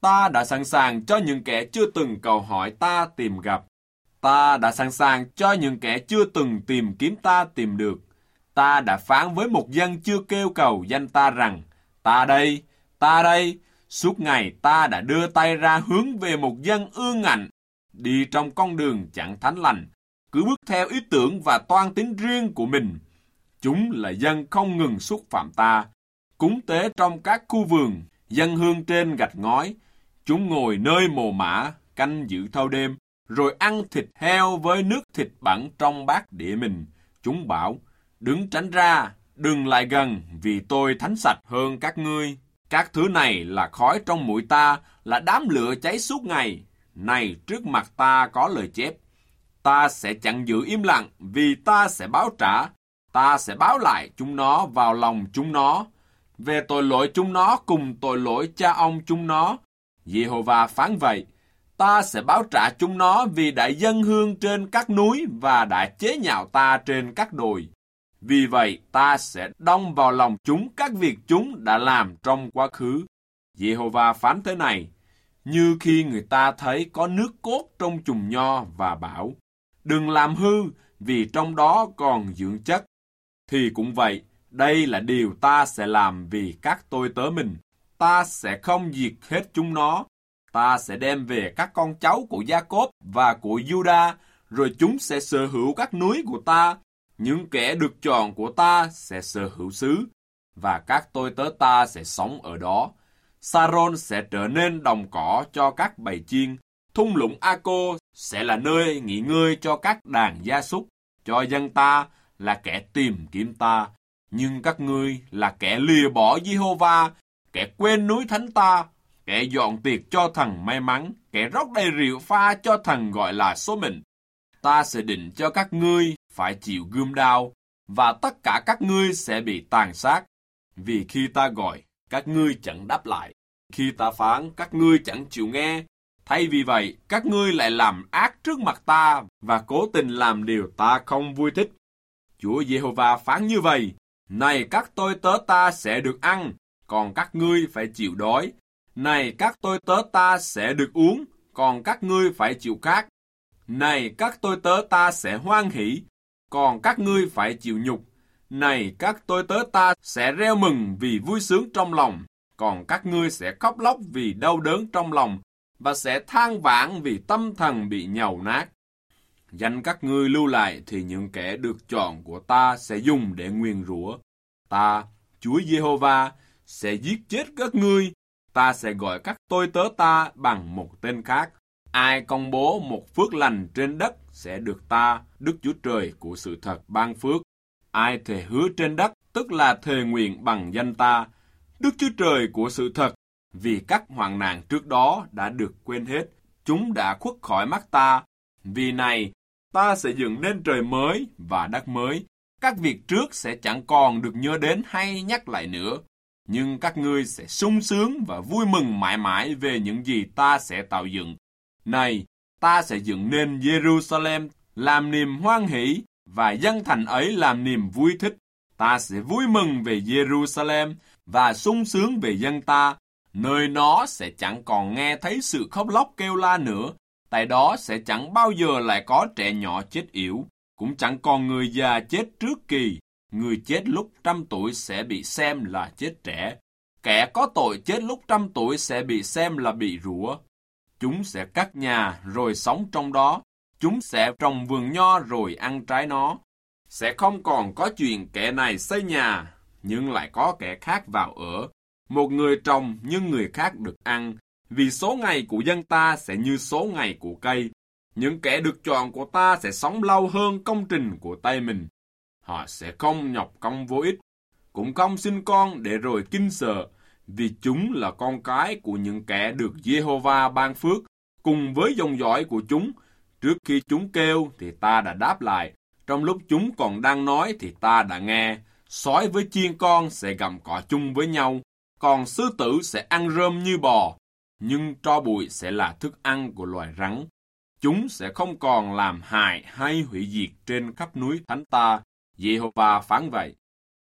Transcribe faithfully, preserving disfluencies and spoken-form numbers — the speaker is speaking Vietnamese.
Ta đã sẵn sàng cho những kẻ chưa từng cầu hỏi ta tìm gặp. Ta đã sẵn sàng cho những kẻ chưa từng tìm kiếm ta tìm được. Ta đã phán với một dân chưa kêu cầu danh ta rằng, ta đây, ta đây. Suốt ngày ta đã đưa tay ra hướng về một dân ương ngạnh, đi trong con đường chẳng thánh lành, cứ bước theo ý tưởng và toan tính riêng của mình. Chúng là dân không ngừng xúc phạm ta, cúng tế trong các khu vườn, dâng hương trên gạch ngói. Chúng ngồi nơi mồ mả, canh giữ thâu đêm, rồi ăn thịt heo với nước thịt bẩn trong bát đĩa mình. Chúng bảo, đứng tránh ra, đừng lại gần, vì tôi thánh sạch hơn các ngươi. Các thứ này là khói trong mũi ta, là đám lửa cháy suốt ngày. Này, trước mặt ta có lời chép. Ta sẽ chẳng giữ im lặng, vì ta sẽ báo trả. Ta sẽ báo lại chúng nó vào lòng chúng nó. Về tội lỗi chúng nó cùng tội lỗi cha ông chúng nó. Giê-hô-va phán vậy. Ta sẽ báo trả chúng nó vì đã dâng hương trên các núi và đã chế nhạo ta trên các đồi. Vì vậy ta sẽ đong vào lòng chúng các việc chúng đã làm trong quá khứ. Giê-hô-va phán thế này, như khi người ta thấy có nước cốt trong chùm nho và bảo, đừng làm hư vì trong đó còn dưỡng chất. Thì cũng vậy, đây là điều ta sẽ làm vì các tôi tớ mình. Ta sẽ không diệt hết chúng nó. Ta sẽ đem về các con cháu của Gia-cốp và của Giu-đa, rồi chúng sẽ sở hữu các núi của ta. Những kẻ được chọn của ta sẽ sở hữu xứ, và các tôi tớ ta sẽ sống ở đó. Sa-rôn sẽ trở nên đồng cỏ cho các bầy chiên. Thung lũng A-cô sẽ là nơi nghỉ ngơi cho các đàn gia súc. Cho dân ta là kẻ tìm kiếm ta. Nhưng các ngươi là kẻ lìa bỏ Giê-hô-va, kẻ quên núi thánh ta, kẻ dọn tiệc cho thằng may mắn, kẻ rót đầy rượu pha cho thằng gọi là số mệnh. Ta sẽ định cho các ngươi phải chịu gươm đao, và tất cả các ngươi sẽ bị tàn sát. Vì khi ta gọi, các ngươi chẳng đáp lại. Khi ta phán, các ngươi chẳng chịu nghe. Thay vì vậy, các ngươi lại làm ác trước mặt ta và cố tình làm điều ta không vui thích. Chúa Giê-hô-va phán như vậy, này các tôi tớ ta sẽ được ăn, còn các ngươi phải chịu đói. Này các tôi tớ ta sẽ được uống, còn các ngươi phải chịu khát. Này các tôi tớ ta sẽ hoan hỷ, còn các ngươi phải chịu nhục. Này các tôi tớ ta sẽ reo mừng vì vui sướng trong lòng, còn các ngươi sẽ khóc lóc vì đau đớn trong lòng, và sẽ than vãn vì tâm thần bị nhầu nát. Danh các ngươi lưu lại thì những kẻ được chọn của ta sẽ dùng để nguyền rủa. Ta, Chúa Giê-hô-va, sẽ giết chết các ngươi. Ta sẽ gọi các tôi tớ ta bằng một tên khác. Ai công bố một phước lành trên đất sẽ được ta, Đức Chúa Trời của sự thật ban phước. Ai thề hứa trên đất, tức là thề nguyện bằng danh ta, Đức Chúa Trời của sự thật, vì các hoạn nạn trước đó đã được quên hết, chúng đã khuất khỏi mắt ta. Vì này, ta sẽ dựng nên trời mới và đất mới. Các việc trước sẽ chẳng còn được nhớ đến hay nhắc lại nữa. Nhưng các ngươi sẽ sung sướng và vui mừng mãi mãi về những gì ta sẽ tạo dựng. Này, ta sẽ dựng nên Jerusalem làm niềm hoan hỷ, và dân thành ấy làm niềm vui thích. Ta sẽ vui mừng về Jerusalem và sung sướng về dân ta. Nơi nó sẽ chẳng còn nghe thấy sự khóc lóc kêu la nữa. Tại đó sẽ chẳng bao giờ lại có trẻ nhỏ chết yểu, cũng chẳng còn người già chết trước kỳ. Người chết lúc trăm tuổi sẽ bị xem là chết trẻ. Kẻ có tội chết lúc trăm tuổi sẽ bị xem là bị rủa. Chúng sẽ cắt nhà rồi sống trong đó. Chúng sẽ trồng vườn nho rồi ăn trái nó. Sẽ không còn có chuyện kẻ này xây nhà, nhưng lại có kẻ khác vào ở. Một người trồng nhưng người khác được ăn. Vì số ngày của dân ta sẽ như số ngày của cây. Những kẻ được chọn của ta sẽ sống lâu hơn công trình của tay mình. Họ sẽ không nhọc công vô ích, cũng không sinh con để rồi kinh sợ, vì chúng là con cái của những kẻ được Giê-hô-va ban phước, cùng với dòng dõi của chúng. Trước khi chúng kêu thì ta đã đáp lại, trong lúc chúng còn đang nói thì ta đã nghe. Sói với chiên con sẽ gặm cỏ chung với nhau, còn sư tử sẽ ăn rơm như bò, nhưng tro bụi sẽ là thức ăn của loài rắn. Chúng sẽ không còn làm hại hay hủy diệt trên khắp núi thánh ta. Giê-hô-va phán vậy.